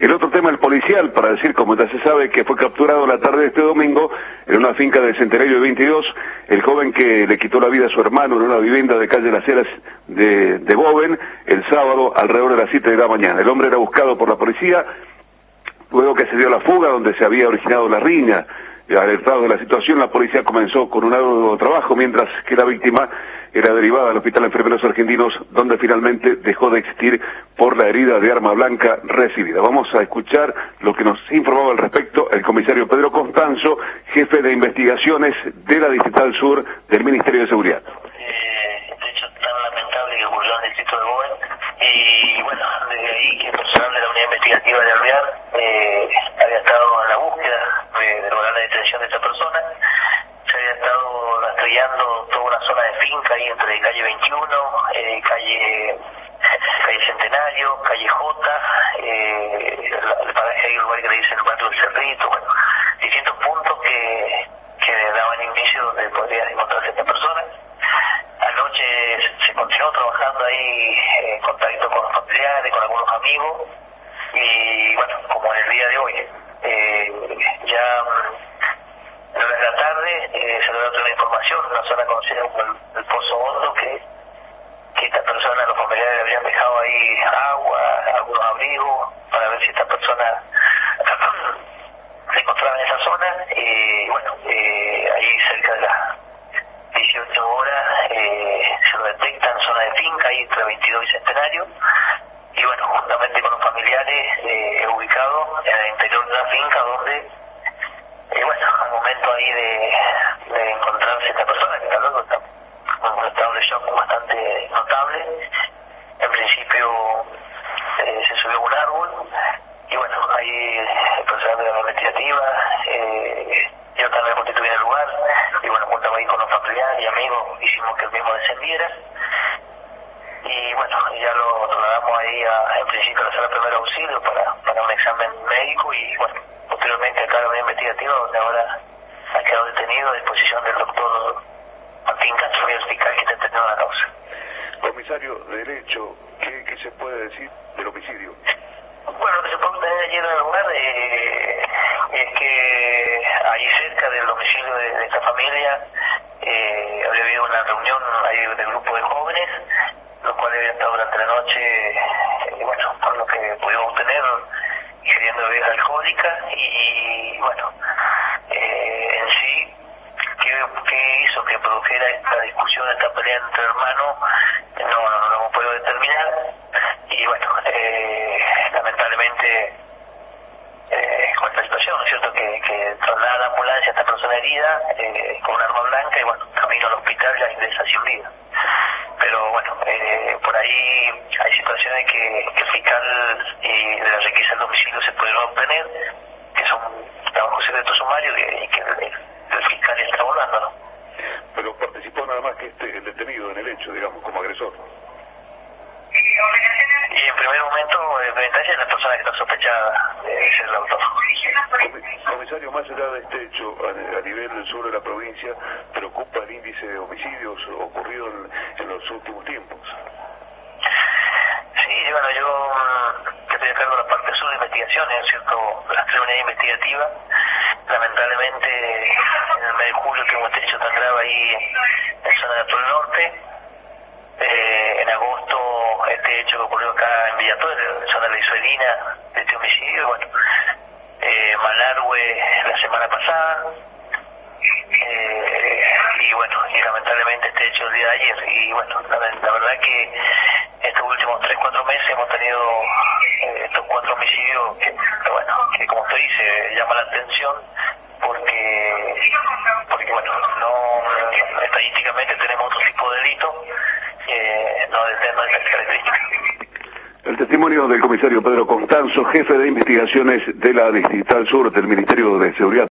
El otro tema, el policial, para decir, como ya se sabe, que fue capturado la tarde de este domingo en una finca del Centenario 22, el joven que le quitó la vida a su hermano en una vivienda de calle Las Heras de Boven, el sábado alrededor de las 7 de la mañana. El hombre era buscado por la policía, luego que se dio la fuga donde se había originado la riña. Alertado de la situación, la policía comenzó con un arduo trabajo, mientras que la víctima era derivada al Hospital de Enfermeros Argentinos, donde finalmente dejó de existir por la herida de arma blanca recibida. Vamos a escuchar lo que nos informaba al respecto el comisario Pedro Constanzo, jefe de investigaciones de la Distrital Sur del Ministerio de Seguridad. Este hecho tan lamentable que ocurrió en el distrito de Boven, y bueno, desde ahí que el personal de la unidad investigativa de Alvear había estado en la búsqueda de lograr la detención de esta persona. Se había estado rastreando toda una zona de finca ahí entre calle 21, calle Centenario, calle J, el paraje ahí, el lugar que le dice el barrio del Cerrito, bueno, distintos puntos que daban indicio donde podría encontrarse esta persona. Anoche se continuó trabajando ahí en contacto con los familiares, con algunos amigos, y bueno, como en el día de hoy, ya en horas de la tarde se logró otra información, una zona conocida como el Pozo Hondo, que esta persona, los familiares habían dejado ahí agua, algunos abrigos, para ver si esta persona se encontraba en esa zona, y bueno, ahí cerca de las 18 horas se lo detecta en zona de finca, ahí entre 22 y Centenario, y bueno, juntamente con los familiares ubicado en el interior de la finca, donde bueno, al momento ahí de encontrarse esta persona, que luego está en un estado de shock bastante notable, en principio se subió a un árbol, y bueno, ahí el personal de la investigativa yo también constituí en el lugar, y bueno, juntamos ahí con los familiares y amigos, hicimos que el mismo descendiera, y bueno, ya lo trasladamos ahí en principio a la sala de primer auxilio para un examen médico, y bueno, posteriormente acá a la unidad investigativa, donde ahora ha quedado detenido a disposición del doctor Martín Castro, el fiscal que está entendiendo la causa. Comisario, del hecho, ¿qué se puede decir del homicidio? Bueno, lo que se puede obtener ayer en el lugar es que ahí cerca del domicilio de esta familia había habido una reunión ahí del grupo de jóvenes, los cuales habían estado durante la noche, bueno, por lo que pudimos obtener, ingiriendo bebidas alcohólicas, y bueno, en sí, ¿qué hizo que produjera esta discusión, esta pelea entre hermanos? No lo hemos podido determinar, y bueno, lamentablemente con esta situación, ¿no es cierto?, que traslada la ambulancia a esta persona herida con un arma blanca, y bueno, camino al hospital ya ingresa sin vida. Pero bueno, por ahí hay situaciones que el fiscal y de la requisa del domicilio se pudieron obtener, que son trabajos secretos sumarios y que el fiscal está abordando, ¿no? Pero participó nada más que el detenido en el hecho, digamos, como agresor. Y en primer momento, es la persona que está sospechada de ser el autor. Comisario, más allá de este hecho, a nivel del sur de la provincia, ¿preocupa el índice de homicidios ocurrido en los últimos tiempos? Sí, bueno, yo que estoy a cargo de la parte sur de investigaciones, ¿no es cierto?, las tres unidades investigativas, lamentablemente en el mes de julio que hemos hecho tan grave ahí en zona de Apolo Norte, en agosto este hecho que ocurrió acá en Villatuel, en zona de la Isoelina, de este homicidio, bueno, Malargüe la semana pasada, y bueno, y lamentablemente este hecho el día de ayer, y bueno, la verdad que estos últimos 3-4 meses hemos tenido estos 4 homicidios que bueno, que como usted dice, llama la atención porque bueno, no estadísticamente tenemos otro tipo de delito no de estas características. El testimonio del comisario Pedro Constanzo, jefe de investigaciones de la Distrital Sur del Ministerio de Seguridad.